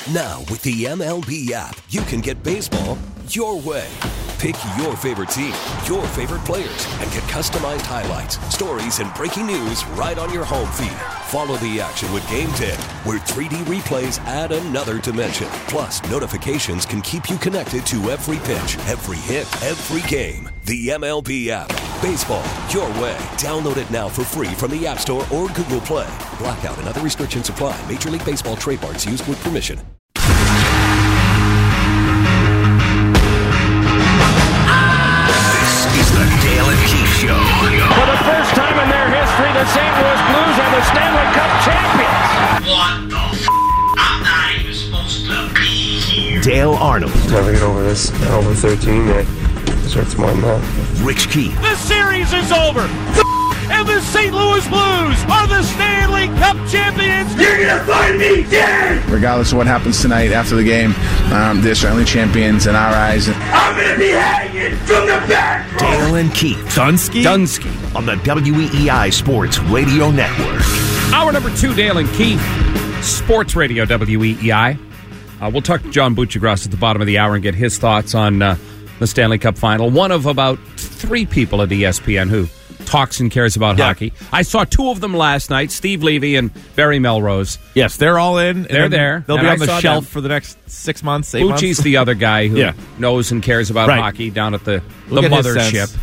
Now, with the MLB app, you can get baseball your way. Pick your favorite team, your favorite players, and get customized highlights, stories, and breaking news right on your home feed. Follow the action with Game 10, where 3D replays add another dimension. Plus, notifications can keep you connected to every pitch, every hit, every game. The MLB app. Baseball your way. Download it now for free from the App Store or Google Play. Blackout and other restrictions apply. Major League Baseball trademarks used with permission. The Dale and Keith Show. For the first time in their history, the St. Louis Blues are the Stanley Cup champions. What the f***? I'm not even supposed to be here. Dale Arnold. Never get over this. Over 13, it starts more than that. Rich Keith. The series is over. And the St. Louis Blues are the Stanley Cup champions. You're gonna find me dead. Regardless of what happens tonight after the game, they're certainly champions in our eyes. I'm gonna be hanging from the back. Dale and Keith. Dunsky on the WEEI Sports Radio Network. Hour number 2, Dale and Keith, Sports Radio WEEI. We'll talk to John Buccigross at the bottom of the hour and get his thoughts on the Stanley Cup final. One of about 3 people at ESPN who talks and cares about hockey. I saw 2 of them last night, Steve Levy and Barry Melrose. Yes, they're all in. They're there. They'll be on the shelf for the next 6 months, 8 months. Bucci's the other guy who knows and cares about hockey down at the mothership.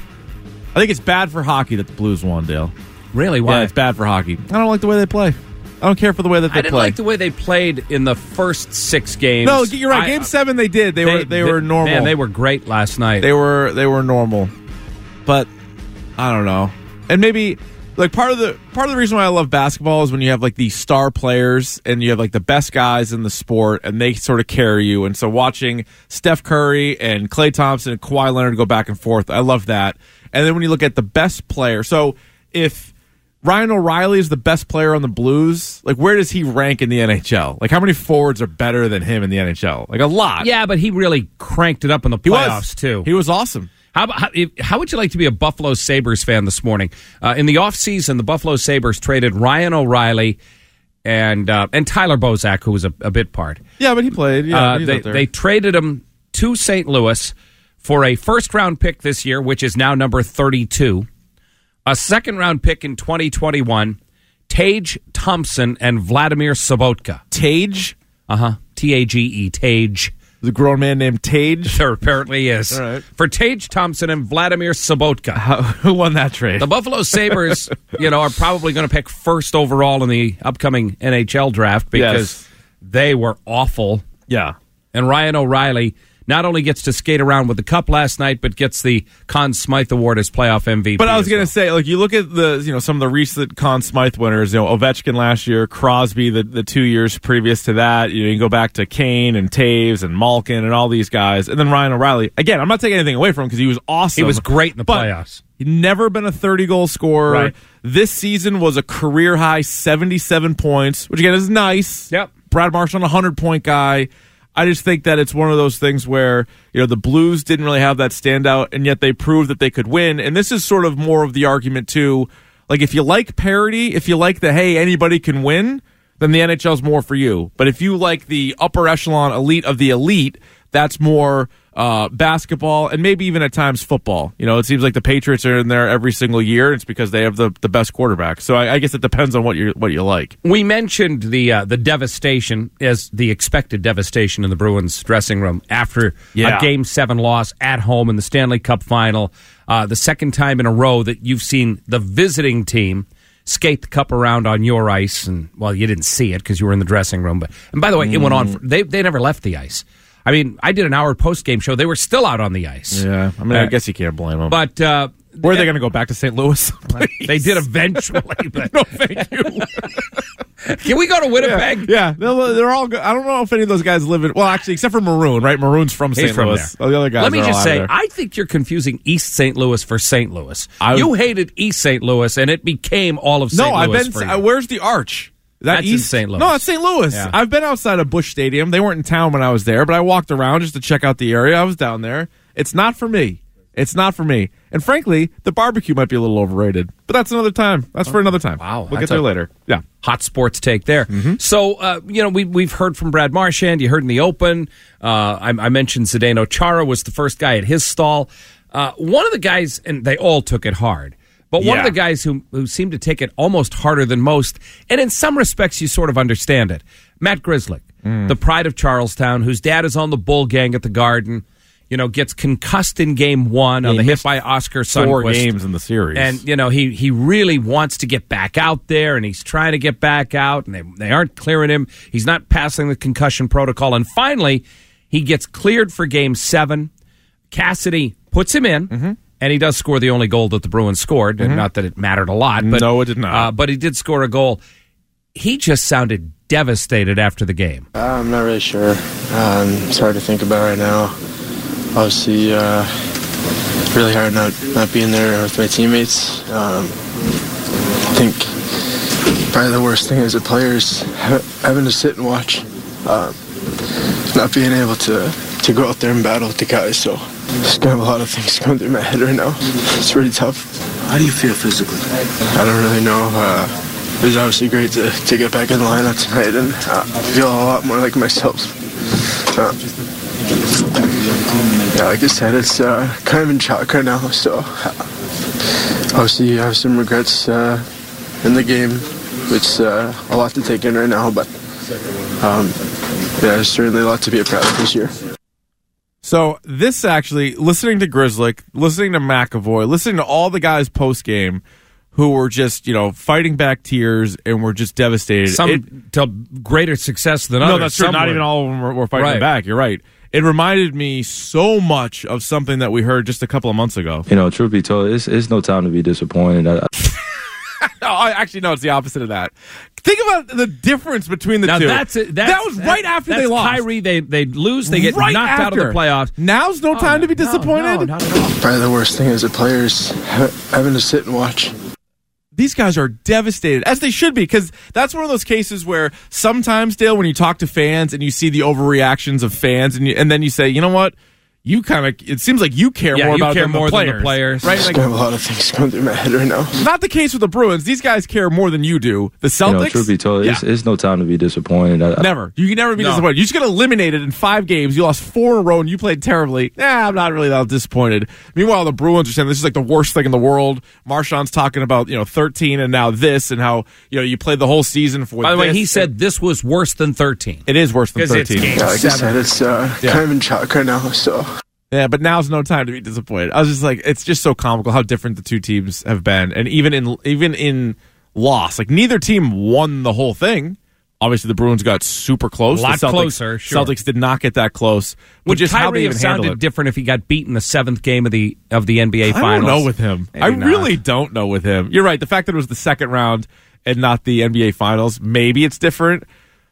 I think it's bad for hockey that the Blues won, Dale. Really? Why? Yeah, it's bad for hockey. I don't like the way they play. I don't care for the way that they play. I didn't like the way they played in the first 6 games. No, you're right. Game 7 they did. They were normal. Man, they were great last night. They were normal. But I don't know. And maybe like part of the reason why I love basketball is when you have like these star players and you have like the best guys in the sport and they sort of carry you. And so watching Steph Curry and Klay Thompson and Kawhi Leonard go back and forth, I love that. And then when you look at the best player, so if Ryan O'Reilly is the best player on the Blues, like where does he rank in the NHL? Like how many forwards are better than him in the NHL? Like a lot. Yeah, but he really cranked it up in the playoffs too. He was awesome. How would you like to be a Buffalo Sabres fan this morning? In the offseason, the Buffalo Sabres traded Ryan O'Reilly and Tyler Bozak, who was a bit part. Yeah, but he played. Yeah, they traded him to St. Louis for a first-round pick this year, which is now number 32, a second-round pick in 2021, Tage Thompson and Vladimir Sobotka. Tage? Uh-huh. Tage, Tage. There's a grown man named Tage? There apparently is. All right. For Tage Thompson and Vladimir Sobotka. Who won that trade? The Buffalo Sabres, are probably going to pick first overall in the upcoming NHL draft because they were awful. Yeah. And Ryan O'Reilly not only gets to skate around with the cup last night, but gets the Conn Smythe Award as playoff MVP. But I was going to say, like, you look at the, some of the recent Conn Smythe winners, Ovechkin last year, Crosby the 2 years previous to that. You can go back to Kane and Taves and Malkin and all these guys. And then Ryan O'Reilly. Again, I'm not taking anything away from him because he was awesome. He was great in the playoffs. He'd never been a 30-goal scorer. Right. This season was a career-high 77 points, which, again, is nice. Yep. Brad Marchand, a 100-point guy. I just think that it's one of those things where, the Blues didn't really have that standout, and yet they proved that they could win. And this is sort of more of the argument, too. Like, if you like parity, if you like the, hey, anybody can win, then the NHL's more for you. But if you like the upper echelon elite of the elite, that's more basketball and maybe even at times football. It seems like the Patriots are in there every single year. It's because they have the best quarterback. So I guess it depends on what you like. We mentioned the devastation as the expected devastation in the Bruins dressing room after a Game 7 loss at home in the Stanley Cup final. The second time in a row that you've seen the visiting team skate the cup around on your ice. And, well, you didn't see it because you were in the dressing room. And by the way, it went on. They never left the ice. I mean, I did an hour post-game show. They were still out on the ice. Yeah, I mean, I guess you can't blame them. But where are they going to go back to St. Louis? They did eventually. But no, thank you. Can we go to Winnipeg? Yeah, they're all good. I don't know if any of those guys live in. Well, actually, except for Maroon, right? Maroon's from St. Louis. There. The other guys. Let me just say, there. I think you're confusing East St. Louis for St. Louis. You hated East St. Louis, and it became all of St. Louis. For you. Where's the Arch? That's East? in St. Louis. No, it's St. Louis. Yeah. I've been outside of Busch Stadium. They weren't in town when I was there, but I walked around just to check out the area. I was down there. It's not for me. It's not for me. And frankly, the barbecue might be a little overrated. But that's another time. That's for another time. Wow. We'll get there later. Yeah. Hot sports take there. Mm-hmm. So, we've heard from Brad Marchand. You heard in the open. I mentioned Zdeno Chara was the first guy at his stall. One of the guys, and they all took it hard, but one of the guys who seemed to take it almost harder than most, and in some respects you sort of understand it, Matt Grzelcyk, the pride of Charlestown, whose dad is on the Bull Gang at the Garden, gets concussed in game 1 on the hit by Oscar Sundqvist. 4 games in the series. And, he really wants to get back out there, and he's trying to get back out, and they aren't clearing him. He's not passing the concussion protocol. And finally, he gets cleared for game 7. Cassidy puts him in, and he does score the only goal that the Bruins scored. And not that it mattered a lot. But, no, it did not. But he did score a goal. He just sounded devastated after the game. I'm not really sure. It's hard to think about right now. Obviously, really hard not being there with my teammates. I think probably the worst thing as a player is having to sit and watch. Not being able to go out there and battle with the guys. So just got a lot of things going through my head right now. It's really tough. How do you feel physically? I don't really know. It was obviously great to get back in the lineup tonight and feel a lot more like myself. Like I said, it's kind of in shock right now. So obviously I have some regrets in the game. It's a lot to take in right now, but there's certainly a lot to be proud of this year. So this actually, listening to Grzelcyk, listening to McAvoy, listening to all the guys post-game who were just, fighting back tears and were just devastated. Some to greater success than others. No, that's true. Not even all of them were fighting back. You're right. It reminded me so much of something that we heard just a couple of months ago. Truth be told, it's no time to be disappointed. Actually, no, it's the opposite of that. Think about the difference between the two. That was right after they lost. Kyrie, they lose, they get knocked out of the playoffs. Now's no time to be disappointed. No, not at all. Probably the worst thing as a player is having to sit and watch. These guys are devastated, as they should be, because that's one of those cases where sometimes, Dale, when you talk to fans and you see the overreactions of fans, and then you say, you know what? It seems like you care more about them than the players. Right? I have a lot of things going through my head right now. Not the case with the Bruins. These guys care more than you do. The Celtics? Truth be told, it's no time to be disappointed. Never. You can never be disappointed. You just got eliminated in 5 games. You lost 4 in a row, and you played terribly. I'm not really that disappointed. Meanwhile, the Bruins are saying this is like the worst thing in the world. Marchand's talking about 13 and now this, and how you played the whole season for this. By the way, he said this was worse than 13. It is worse than 13. Like I said, it's kind of in shock right now, so... Yeah, but now's no time to be disappointed. I was just like, it's just so comical how different the two teams have been, and even in loss, like neither team won the whole thing. Obviously, the Bruins got super close. A lot closer. Sure. Celtics did not get that close. Would Kyrie have sounded different if he got beaten the 7th game of the NBA Finals? I don't know with him. I really don't know with him. You're right. The fact that it was the second round and not the NBA Finals, maybe it's different.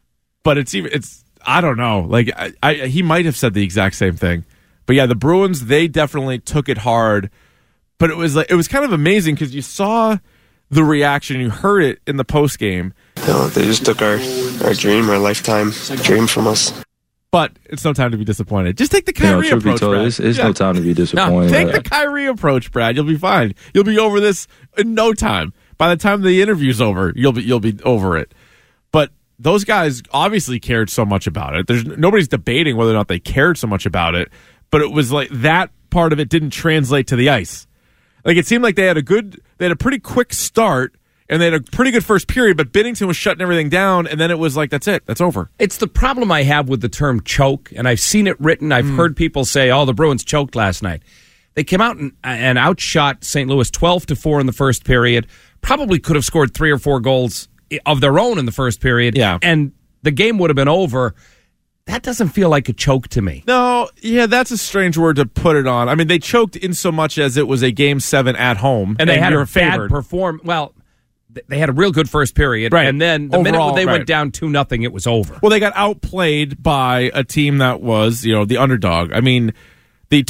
But it's I don't know. Like he might have said the exact same thing. But yeah, the Bruins, they definitely took it hard. But it was kind of amazing because you saw the reaction, you heard it in the post game. They just took our dream, our lifetime dream from us. But it's no time to be disappointed. Just take the Kyrie approach, Brad. It's no time to be disappointed. Take the Kyrie approach, Brad. You'll be fine. You'll be over this in no time. By the time the interview's over, you'll be over it. But those guys obviously cared so much about it. Nobody's debating whether or not they cared so much about it. But it was like that part of it didn't translate to the ice. Like it seemed like they had a pretty quick start and they had a pretty good first period, but Binnington was shutting everything down, and then it was like, that's it, that's over. It's the problem I have with the term choke, and I've seen it written. I've heard people say, the Bruins choked last night. They came out and outshot St. Louis 12-4 in the first period. Probably could have scored 3 or 4 goals of their own in the first period, and the game would have been over. That doesn't feel like a choke to me. No, that's a strange word to put it on. I mean, they choked in so much as it was a Game 7 at home. And they had a bad performance. Well, they had a real good first period. Right. And then the minute they went down 2-0, it was over. Well, they got outplayed by a team that was, the underdog. I mean, the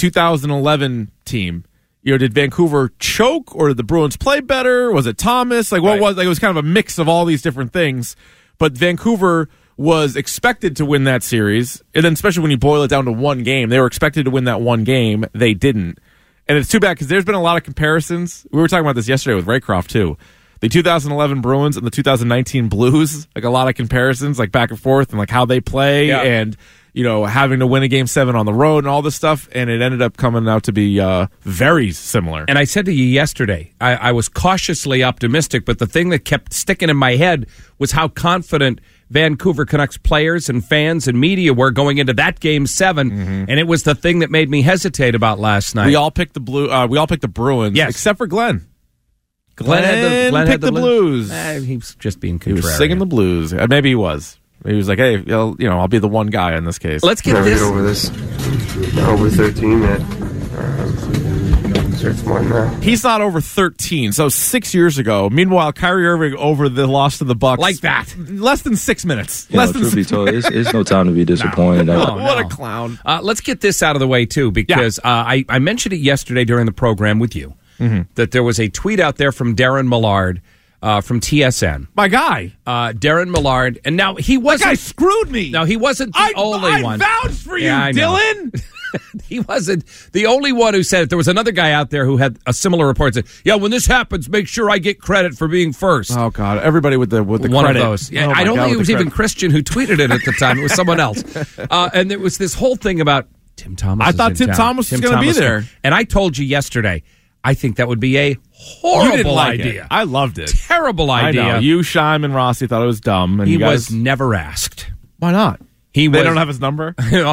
2011 team, did Vancouver choke or did the Bruins play better? Was it Thomas? It was kind of a mix of all these different things. But Vancouver was expected to win that series, and then especially when you boil it down to one game, they were expected to win that one game. They didn't. And it's too bad because there's been a lot of comparisons. We were talking about this yesterday with Raycroft, too. The 2011 Bruins and the 2019 Blues, like a lot of comparisons, like back and forth, and like how they play and, having to win a Game 7 on the road and all this stuff. And it ended up coming out to be very similar. And I said to you yesterday, I was cautiously optimistic, but the thing that kept sticking in my head was how confident Vancouver Canucks players and fans and media were going into that Game 7, and it was the thing that made me hesitate about last night. We all picked the Bruins, except for Glenn. Glenn picked the Blues. He was just being contrarian. He was singing the blues. Maybe he was. He was like, "Hey, I'll be the one guy in this case." Let's get this. Get over this. Over 13, man. It's more than that. He's not over 13, so 6 years ago. Meanwhile, Kyrie Irving over the loss to the Bucks. Like that. Less than 6 minutes. Truth be told, it's no time to be disappointed. No. What a clown. Let's get this out of the way, too, because I mentioned it yesterday during the program with you, that there was a tweet out there from Darren Millard from TSN. My guy. Darren Millard. And now he wasn't... That guy screwed me. No, he wasn't the only one. I vouched for you, I know. Dylan. He wasn't the only one who said it. There was another guy out there who had a similar report. Said, when this happens, make sure I get credit for being first. Oh, God. Everybody with the one credit. Of those. Yeah, oh I don't think it was even credit. Christian who tweeted it at the time. It was someone else. And there was this whole thing about Tim Thomas. I thought Tim Thomas was going to be there. And I told you yesterday, I think that would be a horrible idea. I loved it. Terrible idea. I know. You, Scheim, and Rossi thought it was dumb. And he you guys... was never asked. Why not? They don't have his number? No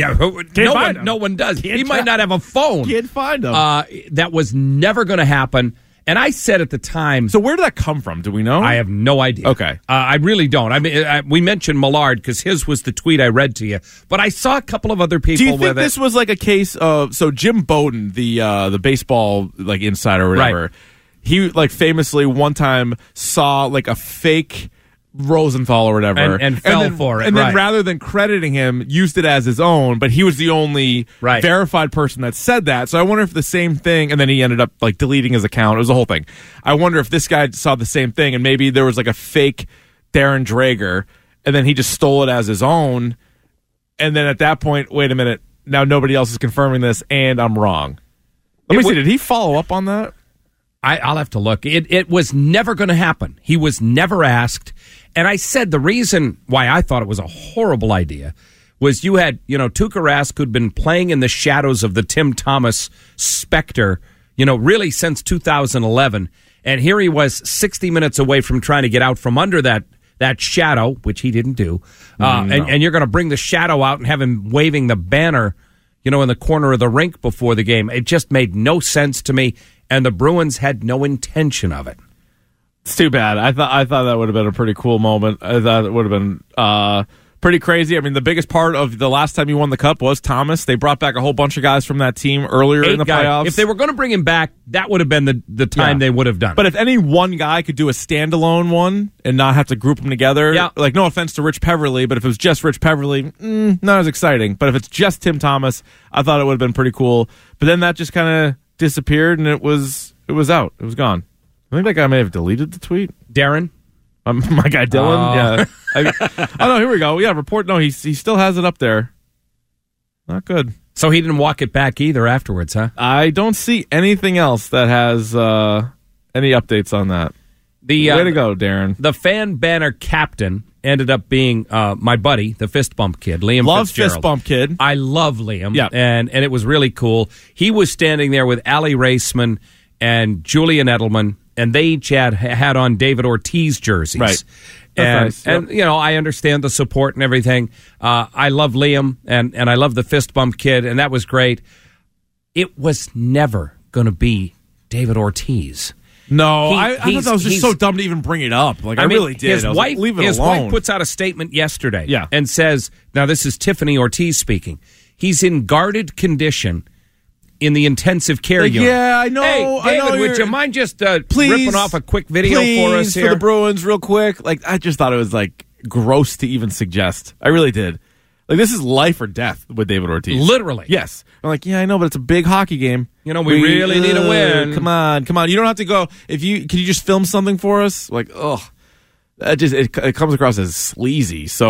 one does. He might not have a phone. Can't find him. That was never going to happen. And I said at the time... So where did that come from? Do we know? I have no idea. Okay. I really don't. I mean, we mentioned Millard because his was the tweet I read to you. But I saw a couple of other people Do you with think this was like a case of... So Jim Bowden, the baseball insider or whatever, right. He famously one time saw a fake... Rosenthal or whatever, and fell for it, and then right. rather than crediting him, used it as his own. But he was the only verified person that said that. So I wonder if the same thing, and then he ended up deleting his account. It was the whole thing. I wonder if this guy saw the same thing, and maybe there was a fake Darren Dreger, and then he just stole it as his own. And then at that point, wait a minute, now nobody else is confirming this, and I'm wrong. Let me see. Did he follow up on that? I'll have to look. It was never going to happen. He was never asked. And I said the reason why I thought it was a horrible idea was you had, Tuukka Rask, who'd been playing in the shadows of the Tim Thomas specter, really since 2011. And here he was 60 minutes away from trying to get out from under that shadow, which he didn't do. And you're going to bring the shadow out and have him waving the banner, in the corner of the rink before the game. It just made no sense to me. And the Bruins had no intention of it. It's too bad. I thought that would have been a pretty cool moment. I thought it would have been pretty crazy. I mean, the biggest part of the last time you won the Cup was Thomas. They brought back a whole bunch of guys from that team earlier in the playoffs. If they were going to bring him back, that would have been the time they would have done it. But if any one guy could do a standalone one and not have to group them together, no offense to Rich Peverley, but if it was just Rich Peverley, not as exciting. But if it's just Tim Thomas, I thought it would have been pretty cool. But then that just kind of disappeared, and it was out. It was gone. I think that guy may have deleted the tweet. Darren? My guy Dylan? Yeah. Oh, no, here we go. Yeah, report. No, he still has it up there. Not good. So he didn't walk it back either afterwards, huh? I don't see anything else that has any updates on that. Way to go, Darren. The fan banner captain ended up being my buddy, the Fist Bump Kid, Liam Fitzgerald. Fist Bump Kid. I love Liam. Yeah. And it was really cool. He was standing there with Ali Raceman and Julian Edelman, and they each had on David Ortiz jerseys. Right. Nice. And I understand the support and everything. I love Liam, and I love the Fist Bump Kid, and that was great. It was never going to be David Ortiz. No, I thought that was just so dumb to even bring it up. I really did. His wife puts out a statement yesterday and says, now this is Tiffany Ortiz speaking, he's in guarded condition in the intensive care unit. Yeah, I know. Hey, David, I know would you mind just please, ripping off a quick video for us here? For the Bruins real quick. I just thought it was gross to even suggest. I really did. This is life or death with David Ortiz. Literally. Yes. I'm I know, but it's a big hockey game. We really need a win. Come on. You don't have to go. Can you just film something for us? It comes across as sleazy. So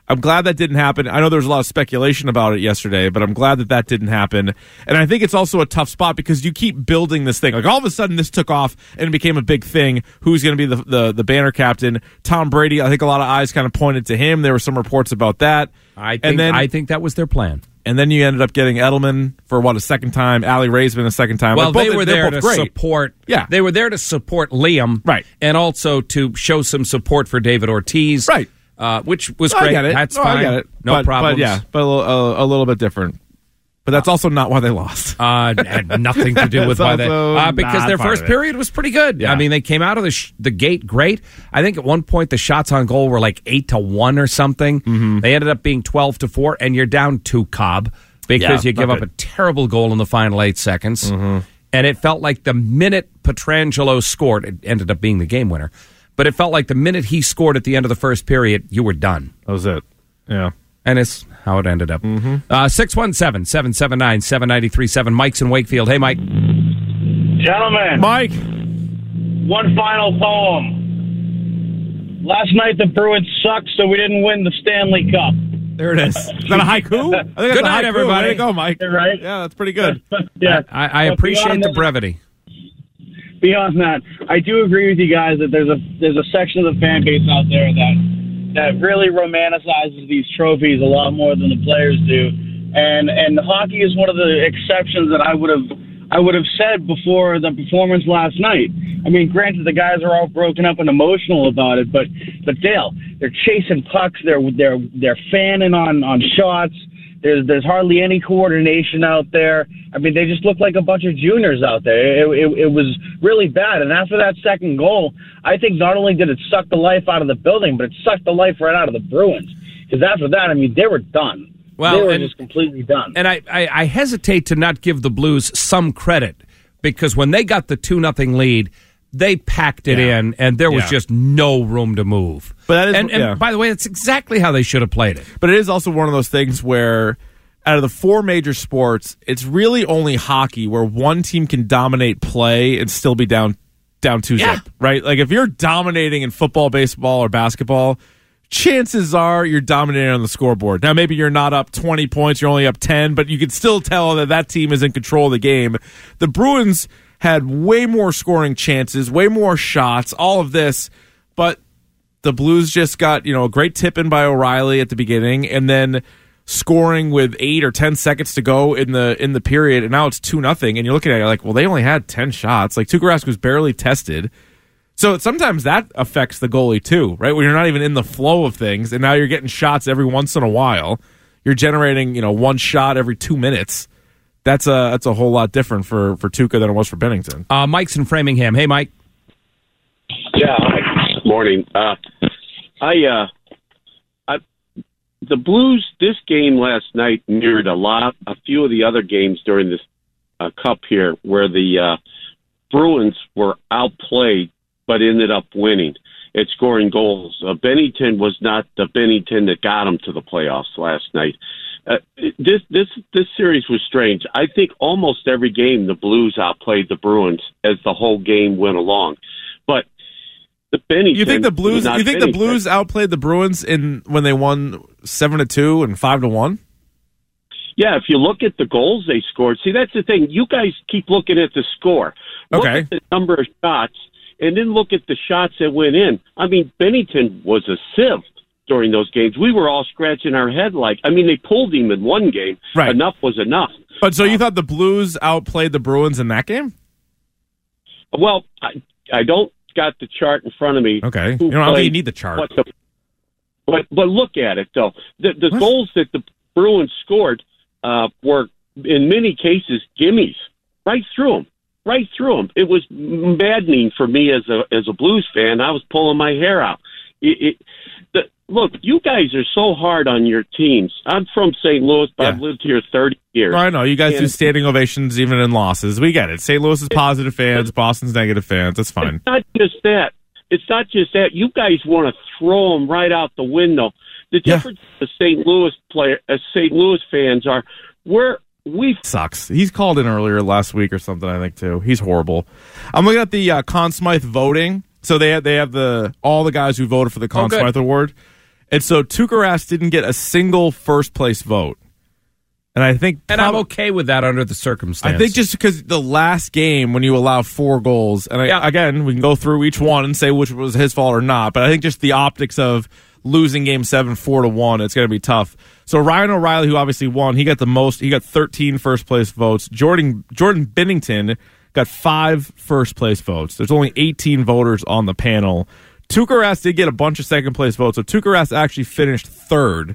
I'm glad that didn't happen. I know there was a lot of speculation about it yesterday, but I'm glad that didn't happen. And I think it's also a tough spot because you keep building this thing. Like all of a sudden this took off and it became a big thing. Who's going to be the banner captain? Tom Brady. I think a lot of eyes kind of pointed to him. There were some reports about that. I think that was their plan. And then you ended up getting Edelman for a second time, Allie Raisman a second time. Well, they were there to support. Yeah, they were there to support Liam, right, and also to show some support for David Ortiz, right, which was great. I get it. That's fine. I get it. No problems. But a little bit different. But that's also not why they lost. Had nothing to do with why they because their first period was pretty good. Yeah. I mean, they came out of the gate great. I think at one point the shots on goal were like 8-1 or something. Mm-hmm. They ended up being 12-4, and you're down 2 Cobb because you give up a terrible goal in the final 8 seconds. Mm-hmm. And it felt like the minute Pietrangelo scored, it ended up being the game winner. But it felt like the minute he scored at the end of the first period, you were done. That was it. Yeah. And it's how it ended up. Mm-hmm. 617-779-7937. Mike's in Wakefield. Hey, Mike. Gentlemen. Mike. One final poem. Last night the Bruins sucked, so we didn't win the Stanley Cup. There it is. Is that a haiku? I think that's good night, everybody. There you go, Mike. Right? Yeah, that's pretty good. Yeah. I appreciate the brevity. Beyond that, I do agree with you guys that there's a section of the fan base out there that really romanticizes these trophies a lot more than the players do, and hockey is one of the exceptions that I would have said before the performance last night. I mean, granted, the guys are all broken up and emotional about it, but Dale, they're chasing pucks, they're fanning on shots. There's hardly any coordination out there. I mean, they just look like a bunch of juniors out there. It was really bad. And after that second goal, I think not only did it suck the life out of the building, but it sucked the life right out of the Bruins. Because after that, I mean, they were done. They were just completely done. And I hesitate to not give the Blues some credit because when they got the 2-0 lead, they packed it in, and there was just no room to move. But that is, and by the way, that's exactly how they should have played it. But it is also one of those things where, out of the 4 major sports, it's really only hockey where one team can dominate play and still be down 2-0, right? Like if you're dominating in football, baseball, or basketball, chances are you're dominating on the scoreboard. Now, maybe you're not up 20 points, you're only up 10, but you can still tell that team is in control of the game. The Bruins had way more scoring chances, way more shots, all of this, but the Blues just got, a great tip in by O'Reilly at the beginning, and then scoring with 8 or 10 seconds to go in the period, and now it's 2-0, and you're looking at it like, well, they only had 10 shots. Like, Tuukka Rask was barely tested. So sometimes that affects the goalie too, right? When you're not even in the flow of things, and now you're getting shots every once in a while. You're generating, one shot every 2 minutes. That's a whole lot different for Tuukka than it was for Bennington. Mike's in Framingham. Hey, Mike. Yeah. Hi. Morning. The Blues. This game last night mirrored a few of the other games during this cup here, where the Bruins were outplayed but ended up winning at scoring goals. Bennington was not the Bennington that got him to the playoffs last night. This series was strange. I think almost every game the Blues outplayed the Bruins as the whole game went along. But the Bennington, you think the Blues outplayed the Bruins when they won 7-2 and 5-1? Yeah, if you look at the goals they scored, see, that's the thing. You guys keep looking at the score. Look at the number of shots, and then look at the shots that went in. I mean, Bennington was a sieve during those games. We were all scratching our head they pulled him in one game. Right. Enough was enough. But so you thought the Blues outplayed the Bruins in that game? Well, I don't got the chart in front of me. Okay. I don't think you need the chart. But look at it, though. The goals that the Bruins scored were, in many cases, gimmies. Right through them. It was maddening for me as a Blues fan. I was pulling my hair out. Look, you guys are so hard on your teams. I'm from St. Louis, but I've lived here 30 years. I know. You guys do standing ovations even in losses. We get it. St. Louis is positive fans. Boston's negative fans. That's fine. It's not just that. You guys want to throw them right out the window. The difference the St. Louis fans are, we sucks. He's called in earlier last week or something, I think, too. He's horrible. I'm looking at the Conn Smythe voting. So they have all the guys who voted for the Conn Smythe Award. And so Tuukka Rask didn't get a single first-place vote. And I think, and I'm okay with that under the circumstances. I think just because the last game when you allow 4 goals, and again, we can go through each one and say which was his fault or not, but I think just the optics of losing Game 7 4-1, it's going to be tough. So Ryan O'Reilly, who obviously won, he got the most. He got 13 first-place votes. Jordan Binnington got 5 first-place votes. There's only 18 voters on the panel. Tuukka Rask did get a bunch of second-place votes, so Tuukka Rask actually finished 3rd.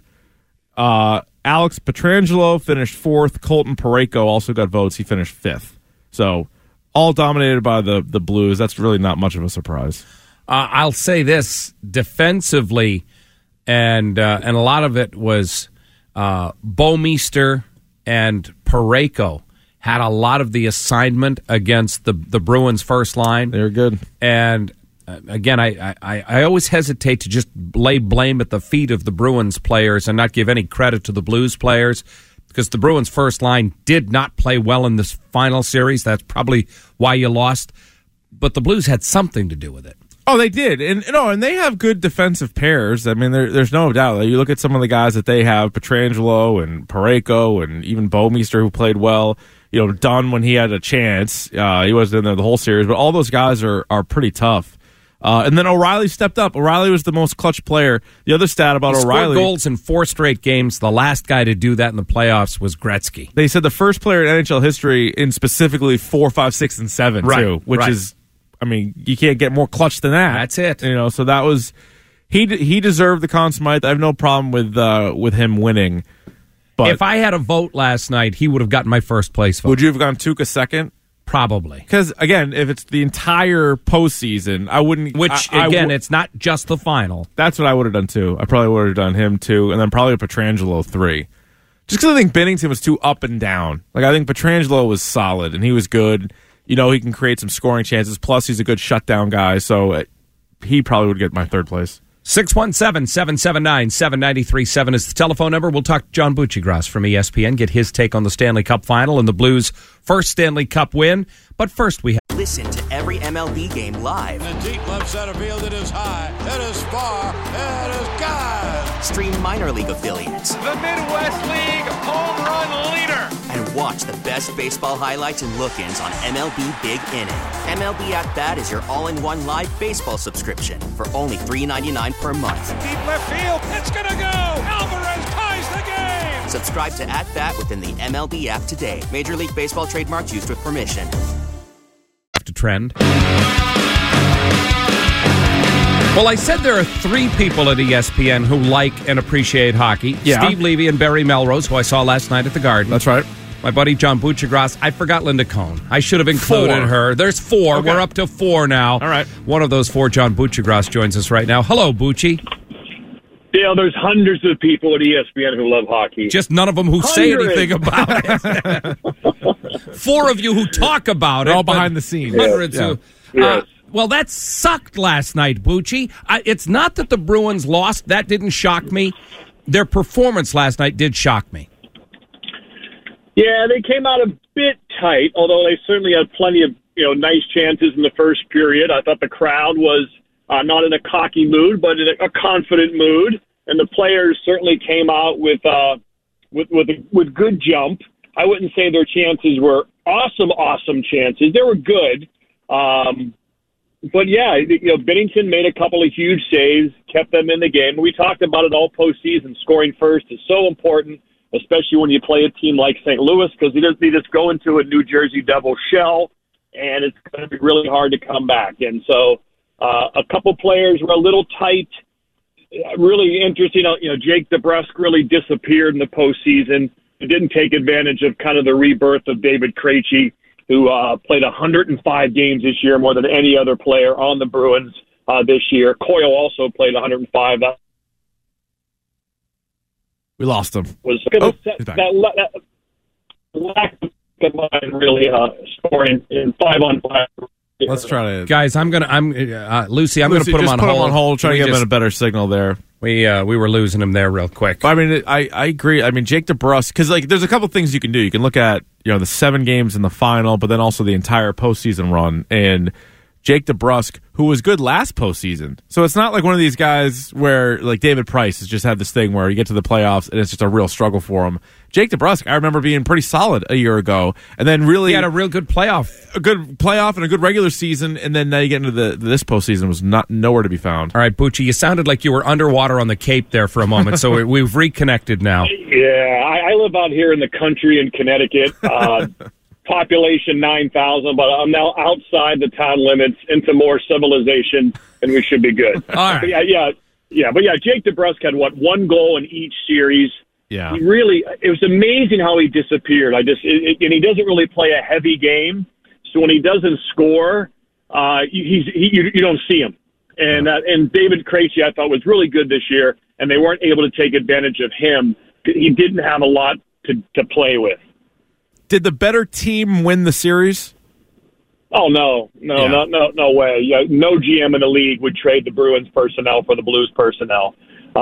Alex Pietrangelo finished 4th. Colton Parayko also got votes. He finished 5th. So all dominated by the Blues. That's really not much of a surprise. I'll say this defensively, and a lot of it was Bouwmeester and Parayko had a lot of the assignment against the Bruins' first line. They were good. And again, I always hesitate to just lay blame at the feet of the Bruins players and not give any credit to the Blues players, because the Bruins' first line did not play well in this final series. That's probably why you lost. But the Blues had something to do with it. Oh, they did. And they have good defensive pairs. I mean, there's no doubt. You look at some of the guys that they have, Pietrangelo and Parayko and even Bouwmeester, who played well. Dunn when he had a chance. He wasn't in there the whole series. But all those guys are pretty tough. And then O'Reilly stepped up. O'Reilly was the most clutch player. The other stat about O'Reilly, scored goals in 4 straight games. The last guy to do that in the playoffs was Gretzky. They said the first player in NHL history in specifically 4, 5, 6, and 7 too, which is, I mean, you can't get more clutch than that. That's it. So that was he deserved the Conn Smythe. I have no problem with him winning. But if I had a vote last night, he would have gotten my first place vote. Would you have gone Tuukka second? Probably. Because, again, if it's the entire postseason, I wouldn't... It's not just the final. That's what I would have done, too. I probably would have done him, too, and then probably Pietrangelo 3. Just because I think Binnington was too up and down. Like, I think Pietrangelo was solid, and he was good. He can create some scoring chances. Plus, he's a good shutdown guy, so he probably would get my 3rd place. 617-779-7937 is the telephone number. We'll talk to John Buccigross from ESPN, get his take on the Stanley Cup final and the Blues' first Stanley Cup win. But first, we have... Listen to every MLB game live. In the deep left center field, it is high, it is far, it is gone. Stream minor league affiliates. The Midwest League home run leader. And watch the best baseball highlights and look-ins on MLB Big Inning. MLB At Bat is your all-in-one live baseball subscription for only $3.99 per month. Deep left field, it's gonna go. Alvarez ties the game. Subscribe to At Bat within the MLB app today. Major League Baseball trademarks used with permission. To trend. Well, I said there are 3 people at ESPN who like and appreciate hockey. Yeah. Steve Levy and Barry Melrose, who I saw last night at the Garden. That's right. My buddy John Buccigross. I forgot Linda Cohn. I should have included her. There's 4. Okay. We're up to 4 now. All right. One of those 4, John Buccigross, joins us right now. Hello, Bucci. Dale, there's hundreds of people at ESPN who love hockey. Just none of them who say anything about it. 4 of you who talk about They're it. all behind the scenes. Hundreds who... Yes. Well, that sucked last night, Bucci. It's not that the Bruins lost. That didn't shock me. Their performance last night did shock me. Yeah, they came out a bit tight, although they certainly had plenty of nice chances in the first period. I thought the crowd was not in a cocky mood, but in a confident mood, and the players certainly came out with good jump. I wouldn't say their chances were awesome chances. They were good. But yeah, Binnington made a couple of huge saves, kept them in the game. We talked about it all postseason. Scoring first is so important, especially when you play a team like St. Louis, because they just go into a New Jersey Devil shell, and it's going to be really hard to come back. And so a couple players were a little tight. Really interesting. Jake DeBrusk really disappeared in the postseason. It didn't take advantage of kind of the rebirth of David Krejci, who played 105 games this year, more than any other player on the Bruins this year. Coyle also played 105. We lost him. That lack of combined really scoring in 5-on-5. Let's try to, guys. Lucy, I'm going to put him on hold. Put him on hold. Try to get him in a better signal there. We were losing him there real quick. I mean, I agree. I mean, Jake DeBrusk, because there's a couple things you can do. You can look at the 7 games in the final, but then also the entire postseason run. And Jake DeBrusk, who was good last postseason. So it's not like one of these guys where, like David Price has just had this thing where you get to the playoffs and it's just a real struggle for him. Jake DeBrusk, I remember being pretty solid a year ago, and then really he had a real good playoff, and a good regular season, and then now you get into this postseason was nowhere to be found. All right, Bucci, you sounded like you were underwater on the Cape there for a moment, so we've reconnected now. Yeah, I live out here in the country in Connecticut. Population 9,000, but I'm now outside the town limits into more civilization, and we should be good. All right. But yeah, Jake DeBrusk had one goal in each series. Yeah. It was amazing how he disappeared. And he doesn't really play a heavy game, so when he doesn't score, you don't see him. And David Krejci, I thought, was really good this year, and they weren't able to take advantage of him. He didn't have a lot to play with. Did the better team win the series? Oh, no way. Yeah, no GM in the league would trade the Bruins personnel for the Blues personnel.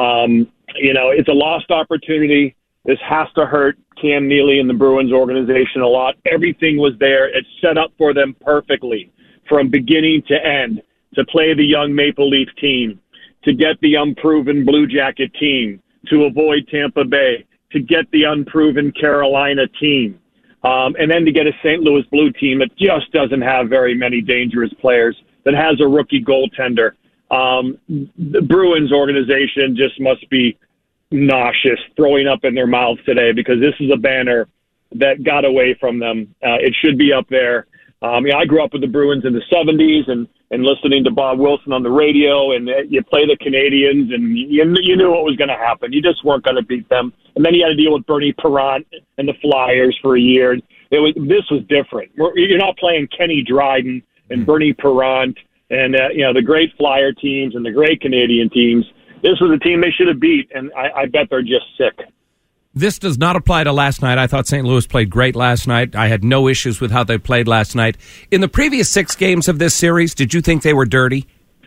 It's a lost opportunity. This has to hurt Cam Neely and the Bruins organization a lot. Everything was there. It's set up for them perfectly from beginning to end to play the young Maple Leaf team, to get the unproven Blue Jacket team, to avoid Tampa Bay, to get the unproven Carolina team. And then to get a St. Louis Blue team that just doesn't have very many dangerous players, that has a rookie goaltender. The Bruins organization just must be nauseous, throwing up in their mouths today, because this is a banner that got away from them. It should be up there. I grew up with the Bruins in the 70s and listening to Bob Wilson on the radio, and you play the Canadians, and you knew what was going to happen. You just weren't going to beat them. And then you had to deal with Bernie Parent and the Flyers for a year. This was different. You're not playing Kenny Dryden and Bernie Parent and the great Flyer teams and the great Canadian teams. This was a team they should have beat, and I bet they're just sick. This does not apply to last night. I thought St. Louis played great last night. I had no issues with how they played last night. In the previous 6 games of this series, did you think they were dirty?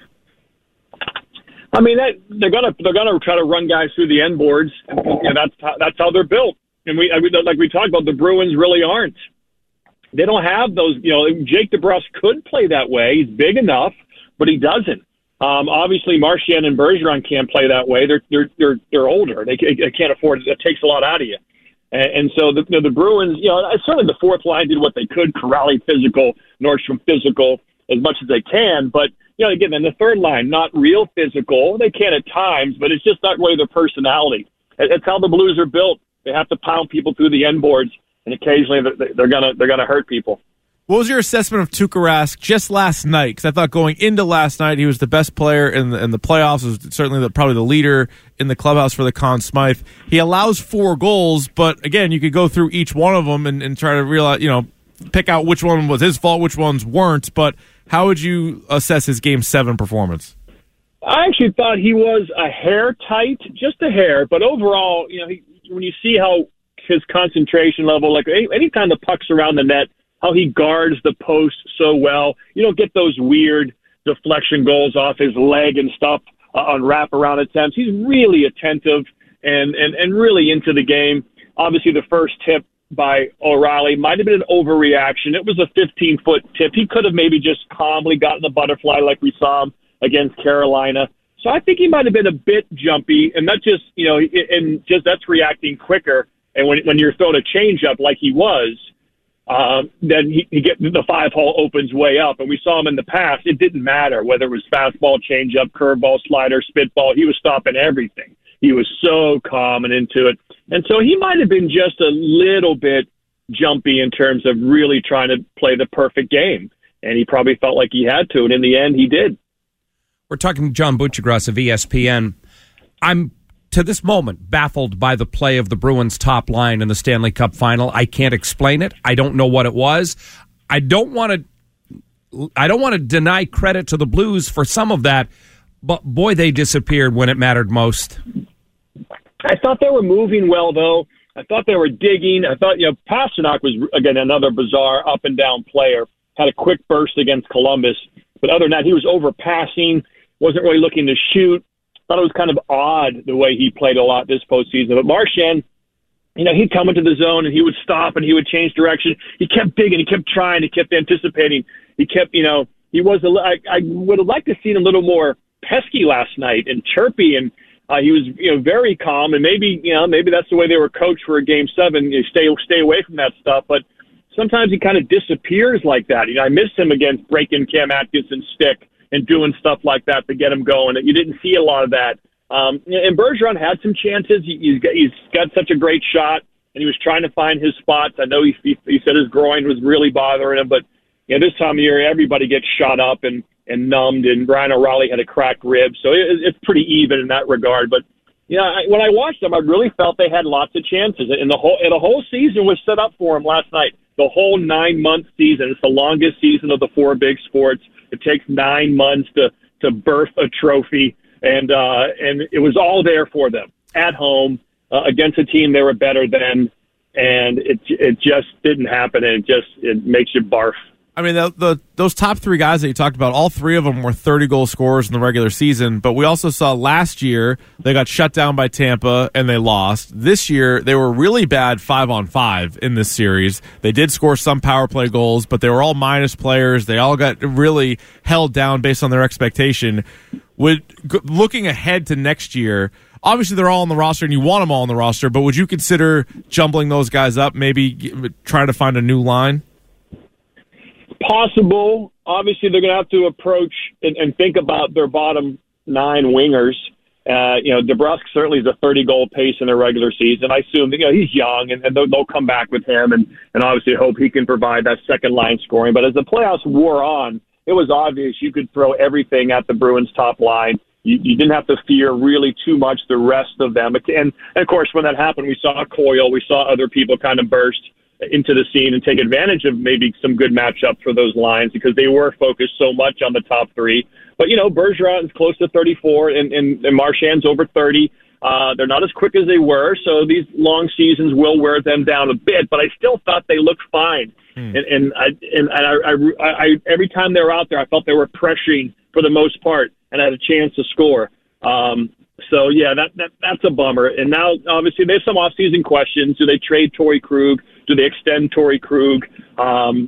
I mean, they're gonna try to run guys through the end boards. That's how they're built. And like we talked about, the Bruins really aren't. They don't have those. Jake DeBrusk could play that way. He's big enough, but he doesn't. Obviously, Marchand and Bergeron can't play that way. They're older. They can't afford it. It takes a lot out of you. And so the Bruins, certainly the fourth line did what they could. Corrali physical, Nordstrom physical as much as they can. But again, then the third line, not real physical. They can at times, but it's just not really their personality. It's how the Blues are built. They have to pound people through the end boards, and occasionally they're gonna hurt people. What was your assessment of Tuukka Rask just last night? Because I thought going into last night, he was the best player in the playoffs. Was certainly probably the leader in the clubhouse for the Conn Smythe. He allows 4 goals, but again, you could go through each one of them and try to realize, pick out which one was his fault, which ones weren't. But how would you assess his Game 7 performance? I actually thought he was a hair tight, just a hair. But overall, when you see how his concentration level, like anytime the puck's around the net, how he guards the post so well. You don't get those weird deflection goals off his leg and stuff on wraparound attempts. He's really attentive and really into the game. Obviously, the first tip by O'Reilly might have been an overreaction. It was a 15-foot tip. He could have maybe just calmly gotten the butterfly like we saw him against Carolina. So I think he might have been a bit jumpy, and that's reacting quicker. And when you're throwing a changeup like he was, then he get the 5-hole opens way up. And we saw him in the past. It didn't matter whether it was fastball, changeup, curveball, slider, spitball. He was stopping everything. He was so calm and into it. And so he might have been just a little bit jumpy in terms of really trying to play the perfect game. And he probably felt like he had to. And in the end, he did. We're talking to John Buccigross of ESPN. I'm, to this moment, baffled by the play of the Bruins' top line in the Stanley Cup final. I can't explain it. I don't know what it was. I don't want to deny credit to the Blues for some of that, but boy, they disappeared when it mattered most. I thought they were moving well, though. I thought they were digging. I thought, Pastrnak was, again, another bizarre up-and-down player. Had a quick burst against Columbus. But other than that, he was overpassing, wasn't really looking to shoot. Thought it was kind of odd the way he played a lot this postseason. But Marchand, he'd come into the zone and he would stop and he would change direction. He kept digging, he kept trying, he kept anticipating. He kept, he was. I would have liked to see him a little more pesky last night and chirpy, and he was very calm. And maybe that's the way they were coached for a Game 7. You stay away from that stuff, but sometimes he kind of disappears like that. I missed him against breaking Cam Atkinson's stick and doing stuff like that to get him going. You didn't see a lot of that. And Bergeron had some chances. He's got such a great shot, and he was trying to find his spots. I know he said his groin was really bothering him, but this time of year everybody gets shot up and numbed, and Brian O'Reilly had a cracked rib, so it's pretty even in that regard. But when I watched them, I really felt they had lots of chances, and the whole season was set up for them last night. The whole 9-month season. It's the longest season of the 4 big sports. It takes 9 months to birth a trophy, and it was all there for them at home against a team they were better than, and it just didn't happen, and it makes you barf. I mean, those top 3 guys that you talked about, all 3 of them were 30-goal scorers in the regular season, but we also saw last year they got shut down by Tampa and they lost. This year, they were really bad 5-on-5 in this series. They did score some power play goals, but they were all minus players. They all got really held down based on their expectation. Looking ahead to next year, obviously they're all on the roster and you want them all on the roster, but would you consider jumbling those guys up, maybe trying to find a new line? Possible. Obviously, they're going to have to approach and think about their bottom 9 wingers. DeBrusk certainly is a 30-goal pace in the regular season. I assume he's young, and they'll come back with him, and obviously hope he can provide that second-line scoring. But as the playoffs wore on, it was obvious you could throw everything at the Bruins' top line. You didn't have to fear really too much the rest of them. And of course, when that happened, we saw Coyle, we saw other people kind of burst into the scene and take advantage of maybe some good matchups for those lines because they were focused so much on the top 3. But, Bergeron's close to 34 and Marchand's over 30. They're not as quick as they were, so these long seasons will wear them down a bit, but I still thought they looked fine. And I every time they were out there, I felt they were pressuring for the most part and had a chance to score. So, yeah, that's a bummer. And now, obviously, there's some off-season questions. Do they trade Torrey Krug? Do they extend Torrey Krug? How are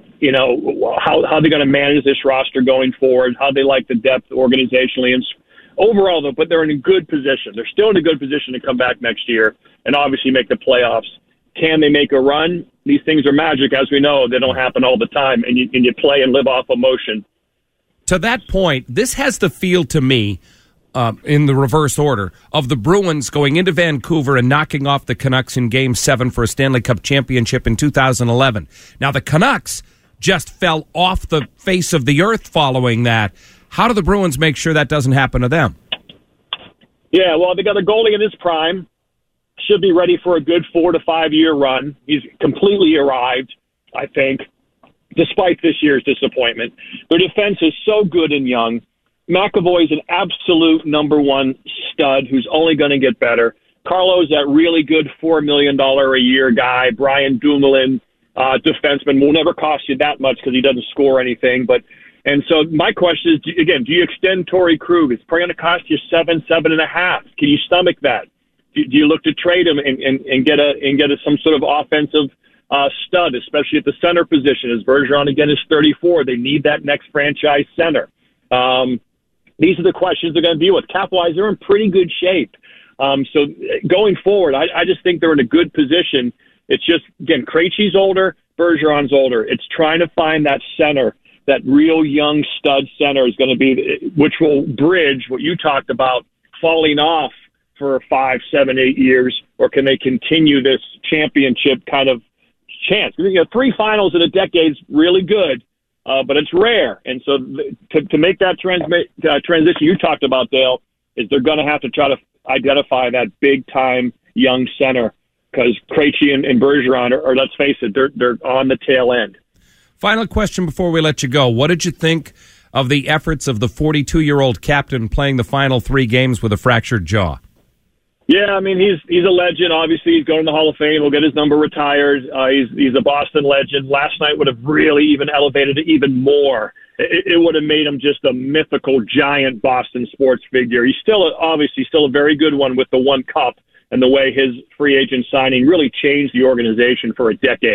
they going to manage this roster going forward? How they like the depth organizationally? And overall, though, but they're in a good position. They're still in a good position to come back next year and obviously make the playoffs. Can they make a run? These things are magic. As we know, they don't happen all the time, and you play and live off emotion. To that point, this has the feel to me, in the reverse order, of the Bruins going into Vancouver and knocking off the Canucks in Game 7 for a Stanley Cup championship in 2011. Now, the Canucks just fell off the face of the earth following that. How do the Bruins make sure that doesn't happen to them? Yeah, well, they got a goalie in his prime. Should be ready for a good 4 to 5 year run. He's completely arrived, I think, despite this year's disappointment. Their defense is so good and young. McAvoy's an absolute number 1 stud who's only going to get better. Carlo's that really good $4 million a year guy. Brian Dumoulin, defenseman, will never cost you that much because he doesn't score anything. And so my question is, again, do you extend Torrey Krug? It's probably going to cost you $7.5. Can you stomach that? Do you look to trade him and get some sort of offensive stud, especially at the center position? As Bergeron again is 34, they need that next franchise center. These are the questions they're going to deal with. Cap-wise, they're in pretty good shape. So going forward, I just think they're in a good position. It's just, again, Krejci's older, Bergeron's older. It's trying to find that center, that real young stud center is going to be, which will bridge what you talked about, falling off for 5, 7, 8 years, or can they continue this championship kind of chance? 3 finals in a decade is really good. But it's rare. And so to make that transition you talked about, Dale, is they're going to have to try to identify that big-time young center because Krejci and Bergeron are, let's face it, they're on the tail end. Final question before we let you go. What did you think of the efforts of the 42-year-old captain playing the final 3 games with a fractured jaw? Yeah, I mean, he's a legend. Obviously, he's going to the Hall of Fame. He'll get his number retired. He's a Boston legend. Last night would have really even elevated it even more. It would have made him just a mythical, giant Boston sports figure. He's obviously still a very good one with the 1 cup and the way his free agent signing really changed the organization for a decade.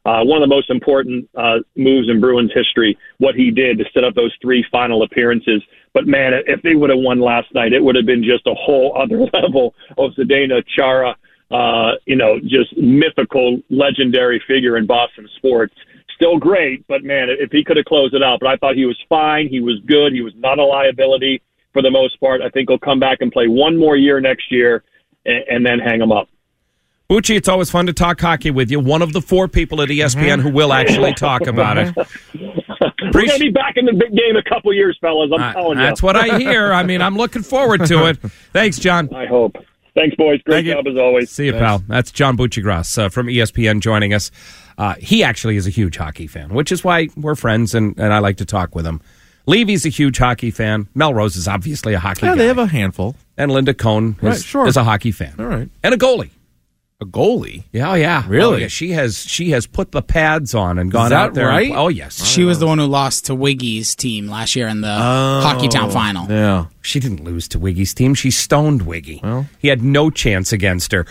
one of the most important moves in Bruins history, what he did to set up those 3 final appearances. But, man, if they would have won last night, it would have been just a whole other level of Zdeno Chara, just mythical, legendary figure in Boston sports. Still great, but, man, if he could have closed it out. But I thought he was fine. He was good. He was not a liability for the most part. I think he'll come back and play one more year next year and then hang him up. Bucci, it's always fun to talk hockey with you. One of the 4 people at ESPN who will actually talk about it. We're going to be back in the big game a couple years, fellas. I'm telling you. That's what I hear. I mean, I'm looking forward to it. Thanks, John. I hope. Thanks, boys. Great job as always. See you, pal. That's John Buccigross from ESPN joining us. He actually is a huge hockey fan, which is why we're friends, and I like to talk with him. Levy's a huge hockey fan. Melrose is obviously a hockey guy. Yeah, they have a handful. And Linda Cohn is a hockey fan. All right. And a goalie. A goalie? Yeah. Really? Oh, yeah. She has put the pads on and gone out there. Right? Oh, yes. She was the one who lost to Wiggy's team last year in the Hockey Town final. Yeah. She didn't lose to Wiggy's team. She stoned Wiggy. Well, he had no chance against her.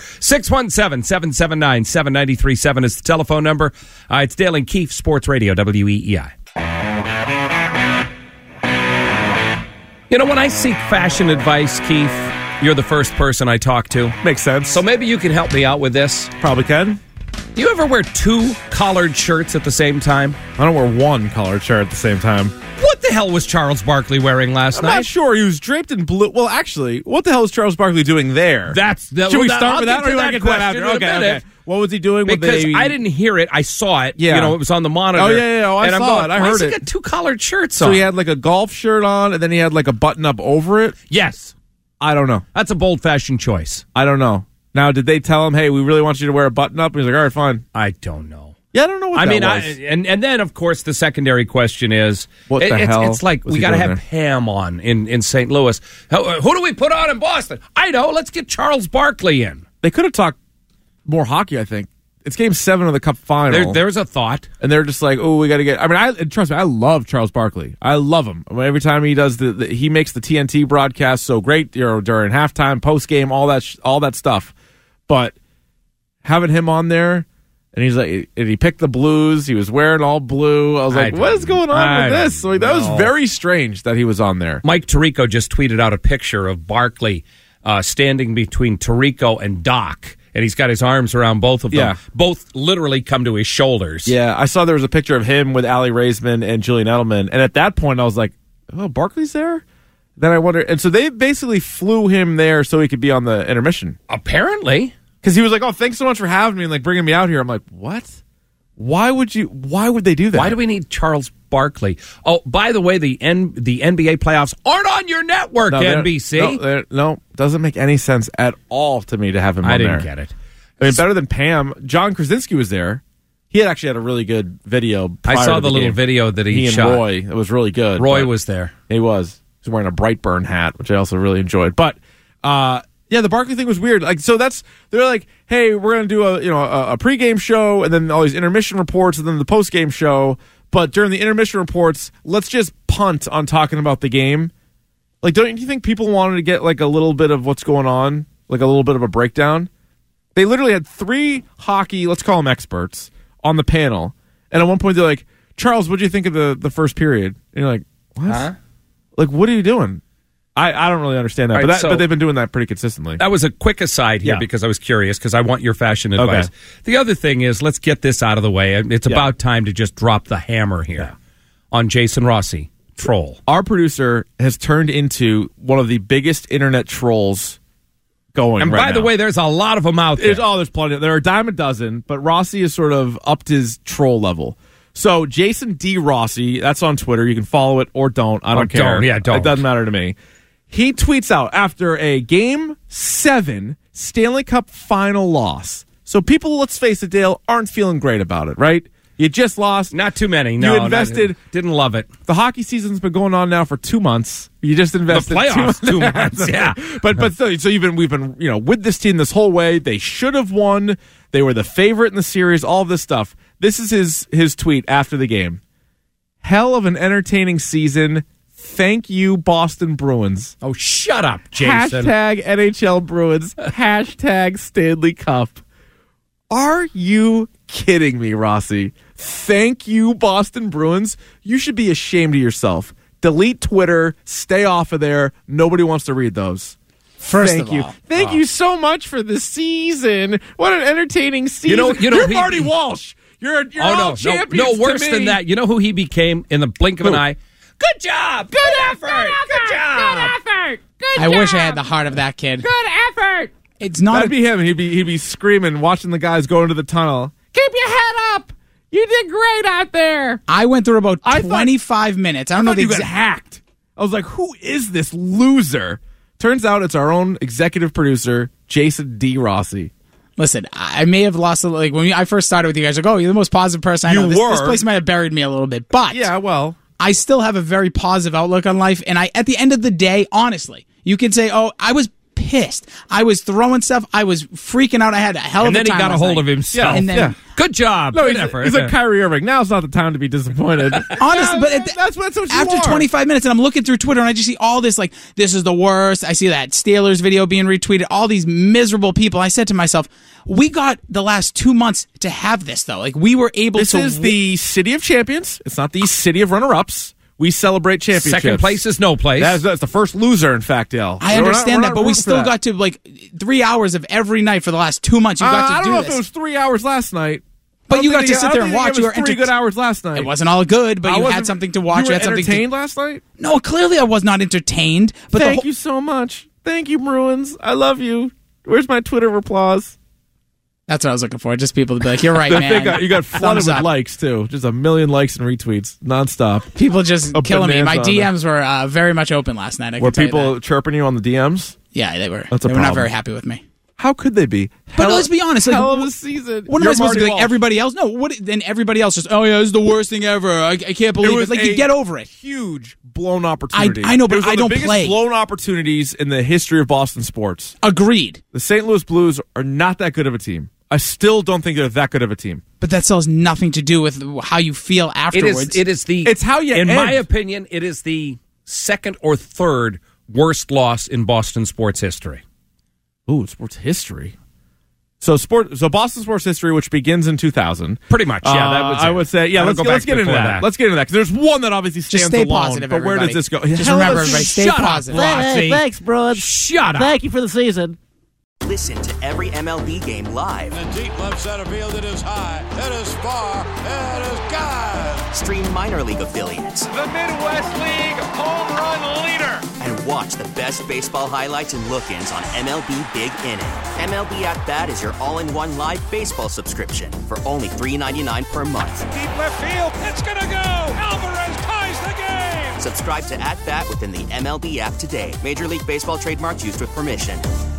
617-779-7937 is the telephone number. It's Dale and Keefe, Sports Radio, WEEI. When I seek fashion advice, Keith, you're the first person I talk to. Makes sense. So maybe you can help me out with this. Probably can. Do you ever wear 2 collared shirts at the same time? I don't wear 1 collared shirt at the same time. What the hell was Charles Barkley wearing last night? I'm not sure. He was draped in blue. Well, actually, what the hell is Charles Barkley doing there? Should we start with that, or do you want to get that after? Okay. What was he doing? Because I didn't hear it. I saw it. Yeah. It was on the monitor. Oh, yeah. I saw it. I heard it. He got 2 collared shirts on. So he had like a golf shirt on, and then he had like a button up over it? Yes. I don't know. That's a bold-fashioned choice. I don't know. Now, did they tell him, hey, we really want you to wear a button up? And he's like, all right, fine. I don't know. Yeah, I don't know what that was. And then, of course, the secondary question is, what the hell? It's like we got to have Pam on in St. Louis. Who do we put on in Boston? I know. Let's get Charles Barkley in. They could have talked more hockey, I think. It's Game 7 of the Cup final. There's a thought. And they're just like, oh, we got to get... I mean, trust me, I love Charles Barkley. I love him. I mean, every time he does he makes the TNT broadcast so great, during halftime, post-game, all that stuff. But having him on there, and he's like, and he picked the Blues, he was wearing all blue. I was like, what is going on with this? That was very strange that he was on there. Mike Tirico just tweeted out a picture of Barkley standing between Tirico and Doc. And he's got his arms around both of them. Yeah. Both literally come to his shoulders. Yeah, I saw there was a picture of him with Allie Raisman and Julian Edelman. And at that point, I was like, oh, Barkley's there? Then I wonder. And so they basically flew him there so he could be on the intermission. Apparently. Because he was like, oh, thanks so much for having me and bringing me out here. I'm like, what? Why would they do that? Why do we need Charles Barkley? Oh, by the way, the NBA playoffs aren't on your network, NBC. No, doesn't make any sense at all to me to have him on there. I didn't get it. I mean, better than Pam. John Krasinski was there. He had actually had a really good video. I saw the little video that he shot. And Roy. It was really good. Roy was there. He was. He was wearing a Brightburn hat, which I also really enjoyed. But yeah, the Barkley thing was weird. They're like, hey, we're gonna do a pregame show, and then all these intermission reports, and then the postgame show. But during the intermission reports, let's just punt on talking about the game. Don't you think people wanted to get a little bit of what's going on, a little bit of a breakdown? They literally had 3 hockey, let's call them experts, on the panel, and at one point they're like, Charles, what do you think of the first period? And you're like, what? Huh? What are you doing? I don't really understand that, but they've been doing that pretty consistently. That was a quick aside here because I was curious because I want your fashion advice. Okay. The other thing is, let's get this out of the way. It's about time to just drop the hammer here on Jason Rossi, troll. Our producer has turned into one of the biggest internet trolls going and right now. And by the way, there's a lot of them out there. There's plenty. There are a dime a dozen, but Rossi has sort of upped his troll level. So Jason D. Rossi, that's on Twitter. You can follow it or don't. I don't care. Don't. It doesn't matter to me. He tweets out after a Game 7 Stanley Cup final loss. So people, let's face it, Dale, aren't feeling great about it, right? You just lost. Not too many. No, you invested. Didn't love it. The hockey season's been going on now for 2 months. You just invested the playoffs 2 months. Yeah, but so we've been with this team this whole way. They should have won. They were the favorite in the series. All of this stuff. This is his tweet after the game. Hell of an entertaining season. Thank you, Boston Bruins. Oh, shut up, Jason. #NHL Bruins. #Stanley Cup. Are you kidding me, Rossi. Thank you, Boston Bruins. You should be ashamed of yourself. Delete Twitter. Stay off of there. Nobody wants to read those. Thank you. Thank you so much for the season. What an entertaining season. You're Marty Walsh. You're all champions. No, worse to me. than that. You know who he became in the blink of an eye? Good job. Good effort. Good job. Good effort. I wish I had the heart of that kid. Good effort. It's not. That'd be him. He'd be screaming, watching the guys go into the tunnel. Keep your head up. You did great out there. I went through about 25 minutes. I don't know the exact hacked. I was like, who is this loser? Turns out it's our own executive producer, Jason D. Rossi. Listen, I may have lost when I first started with you guys. Like, oh, you're the most positive person I know. This place might have buried me a little bit, but yeah, well, I still have a very positive outlook on life. And at the end of the day, honestly, you can say, oh, I was pissed. I was throwing stuff. I was freaking out. I had a hell of a time. And then he got a hold of himself. Yeah, and then, good job. No, good effort. He's like Kyrie Irving. Now's not the time to be disappointed. Honestly, but that's what you after 25 minutes, and I'm looking through Twitter, and I just see all this, like, this is the worst. I see that Steelers video being retweeted, all these miserable people. I said to myself, we got the last 2 months to have this, though. Like, we were able to... This is the city of champions. It's not the city of runner-ups. We celebrate championships. Second place is no place. That's the first loser, in fact, Dale. I understand that, but we still got to, 3 hours of every night for the last 2 months. You got to do this. I don't know if it was 3 hours last night. But you got to sit there and watch. You were 3 good hours last night. It wasn't all good, but you had something to watch. You were had something entertained last night? No, clearly I was not entertained. But Thank you so much. Thank you, Bruins. I love you. Where's my Twitter applause? That's what I was looking for. Just people to be like, you're right, man. You got flooded with likes, too. Just 1 million likes and retweets nonstop. People just killing me. My DMs were very much open last night. Were people chirping you on the DMs? Yeah, they were. They were not very happy with me. How could they be? But let's be honest. Hell of a season. What am I supposed to be like? Everybody else? No. Then everybody else just, oh yeah, this is the worst thing ever. I can't believe it. Like, you get over it. Huge blown opportunity. I know, but I don't play. It was one of the biggest blown opportunities in the history of Boston sports. Agreed. The St. Louis Blues are not that good of a team. I still don't think they're that good of a team. But that still has nothing to do with how you feel afterwards. It's how you In end. my opinion, it is the second or third worst loss in Boston sports history. Ooh, sports history. So Boston sports history, which begins in 2000. Pretty much, yeah. That was I would say, yeah. Let's get into that. Let's get into that because there's one that obviously stands just stay alone. Positive, but everybody. Where does this go? Just remember, everybody, stay positive. Hey, thanks, Bruins. Shut up. Thank you for the season. Listen to every MLB game live. In the deep left center field, it is high, it is far, it is gone. Stream minor league affiliates. The Midwest League home run leader. And watch the best baseball highlights and look-ins on MLB Big Inning. MLB At Bat is your all-in-one live baseball subscription for only $3.99 per month. Deep left field, it's gonna go. Alvarez ties the game. Subscribe to At Bat within the MLB app today. Major League Baseball trademarks used with permission.